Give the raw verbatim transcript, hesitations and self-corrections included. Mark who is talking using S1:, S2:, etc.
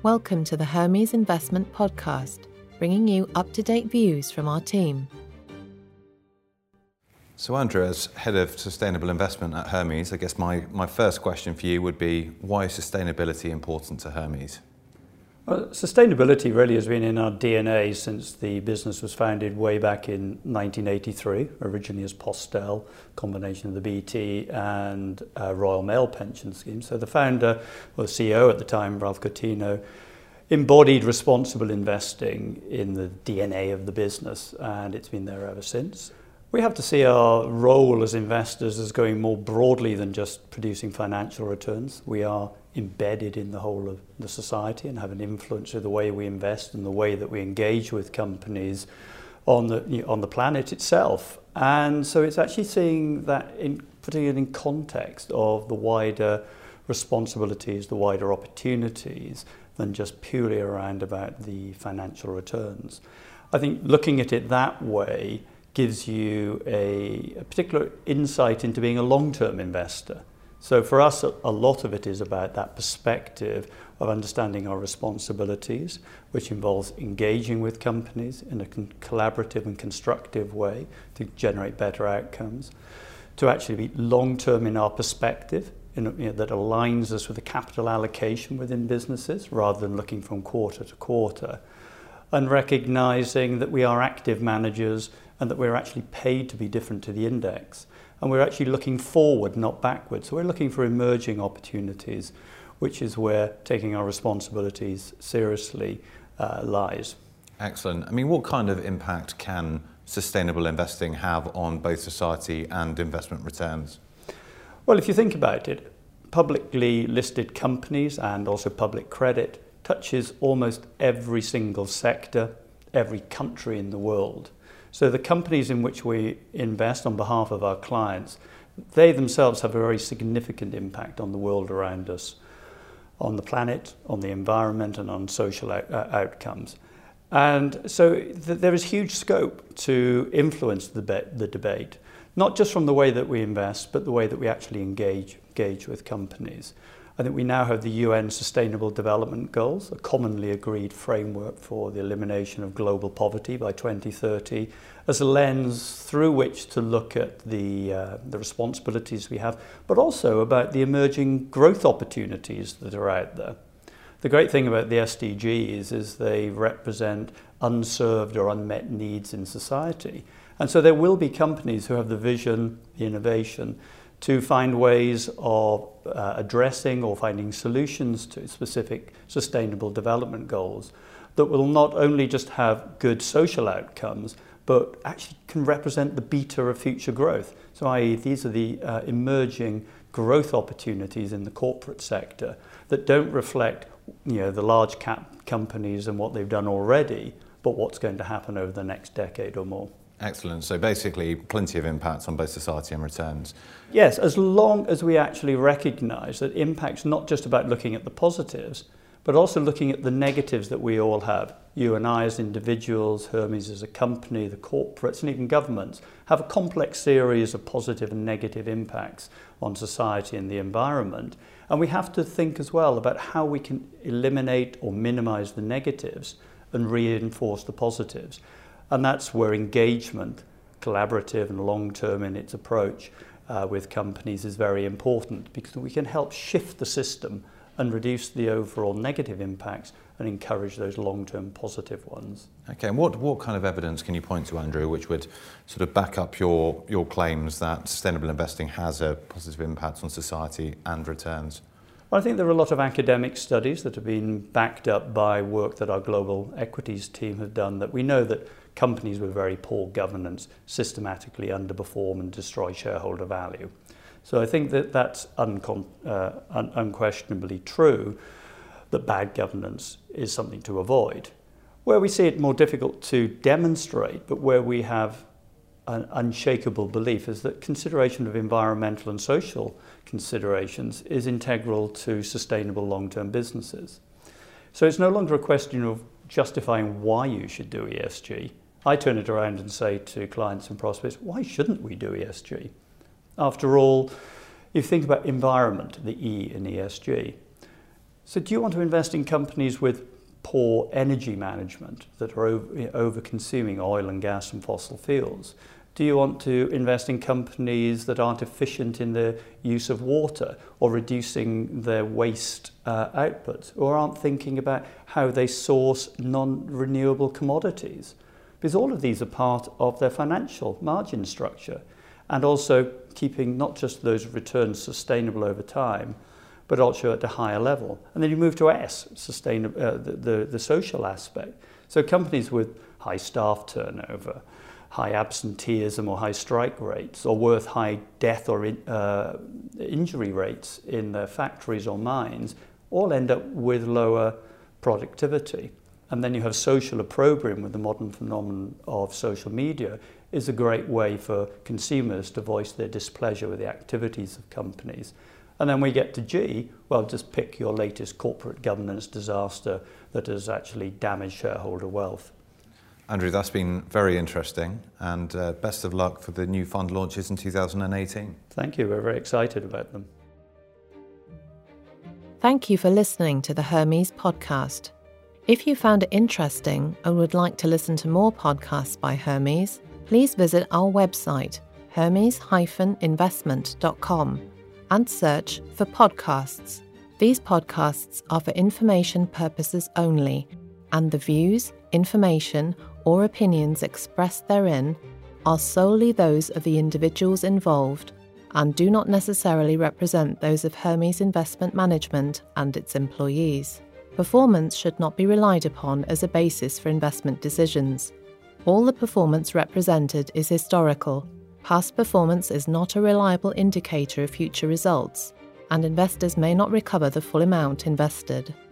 S1: Welcome to the Hermes Investment Podcast, bringing you up-to-date views from our team.
S2: So Andrew, as Head of Sustainable Investment at Hermes, I guess my, my first question for you would be, why is sustainability important to Hermes?
S3: Well, sustainability really has been in our D N A since the business was founded way back in nineteen eighty-three, originally as Postel, combination of the B T and uh, Royal Mail pension scheme. So the founder, or the C E O at the time, Ralph Coutinho, embodied responsible investing in the D N A of the business, and it's been there ever since. We have to see our role as investors as going more broadly than just producing financial returns. We are embedded in the whole of the society and have an influence with the way we invest and the way that we engage with companies on the you know, on the planet itself. And so it's actually seeing that, in putting it in context of the wider responsibilities, the wider opportunities, than just purely around about the financial returns. I think looking at it that way gives you a, a particular insight into being a long-term investor. So for us, a, a lot of it is about that perspective of understanding our responsibilities, which involves engaging with companies in a con- collaborative and constructive way to generate better outcomes, to actually be long-term in our perspective, in, you know, that aligns us with the capital allocation within businesses rather than looking from quarter to quarter, and recognizing that we are active managers and that we're actually paid to be different to the index. And we're actually looking forward, not backwards. So we're looking for emerging opportunities, which is where taking our responsibilities seriously uh, lies.
S2: Excellent. I mean, what kind of impact can sustainable investing have on both society and investment returns?
S3: Well, if you think about it, publicly listed companies and also public credit touches almost every single sector, every country in the world. So the companies in which we invest on behalf of our clients, they themselves have a very significant impact on the world around us, on the planet, on the environment, and on social out- uh, outcomes. And so th- there is huge scope to influence the, be- the debate, not just from the way that we invest, but the way that we actually engage, engage with companies. I think we now have the U N Sustainable Development Goals, a commonly agreed framework for the elimination of global poverty by twenty thirty, as a lens through which to look at the, uh, the responsibilities we have, but also about the emerging growth opportunities that are out there. The great thing about the S D Gs is they represent unserved or unmet needs in society. And so there will be companies who have the vision, the innovation, to find ways of uh, addressing or finding solutions to specific sustainable development goals that will not only just have good social outcomes, but actually can represent the beta of future growth. So that is these are the uh, emerging growth opportunities in the corporate sector that don't reflect you know, the large cap companies and what they've done already, but what's going to happen over the next decade or more.
S2: Excellent. So basically, plenty of impacts on both society and returns.
S3: Yes, as long as we actually recognise that impact's not just about looking at the positives, but also looking at the negatives that we all have. You and I as individuals, Hermes as a company, the corporates, and even governments have a complex series of positive and negative impacts on society and the environment. And we have to think as well about how we can eliminate or minimise the negatives and reinforce the positives. And that's where engagement, collaborative and long-term in its approach uh, with companies is very important, because we can help shift the system and reduce the overall negative impacts and encourage those long-term positive ones.
S2: Okay, and what, what kind of evidence can you point to, Andrew, which would sort of back up your, your claims that sustainable investing has a positive impact on society and returns?
S3: Well, I think there are a lot of academic studies that have been backed up by work that our global equities team have done, that we know that companies with very poor governance systematically underperform and destroy shareholder value. So I think that that's uncon- uh, un- unquestionably true, that bad governance is something to avoid. Where we see it more difficult to demonstrate, but where we have an unshakable belief, is that consideration of environmental and social considerations is integral to sustainable long-term businesses. So it's no longer a question of justifying why you should do E S G. I turn it around and say to clients and prospects, why shouldn't we do E S G? After all, if you think about environment, the E in E S G, So do you want to invest in companies with poor energy management that are over, you know, over-consuming oil and gas and fossil fuels? Do you want to invest in companies that aren't efficient in the use of water or reducing their waste uh, output, or aren't thinking about how they source non-renewable commodities? Because all of these are part of their financial margin structure, and also keeping not just those returns sustainable over time, but also at a higher level. And then you move to S, sustainable, uh, the, the, the social aspect. So companies with high staff turnover, high absenteeism or high strike rates, or worth high death or in, uh, injury rates in their factories or mines, all end up with lower productivity. And then you have social opprobrium with the modern phenomenon of social media is a great way for consumers to voice their displeasure with the activities of companies. And then we get to G, well, just pick your latest corporate governance disaster that has actually damaged shareholder wealth.
S2: Andrew, that's been very interesting, and uh, best of luck for the new fund launches in two thousand eighteen.
S3: Thank you, we're very excited about them.
S1: Thank you for listening to the Hermes podcast. If you found it interesting and would like to listen to more podcasts by Hermes, please visit our website, hermes dash investment dot com, and search for podcasts. These podcasts are for information purposes only, and the views, information, or opinions expressed therein are solely those of the individuals involved and do not necessarily represent those of Hermes Investment Management and its employees. Performance should not be relied upon as a basis for investment decisions. All the performance represented is historical. Past performance is not a reliable indicator of future results, and investors may not recover the full amount invested.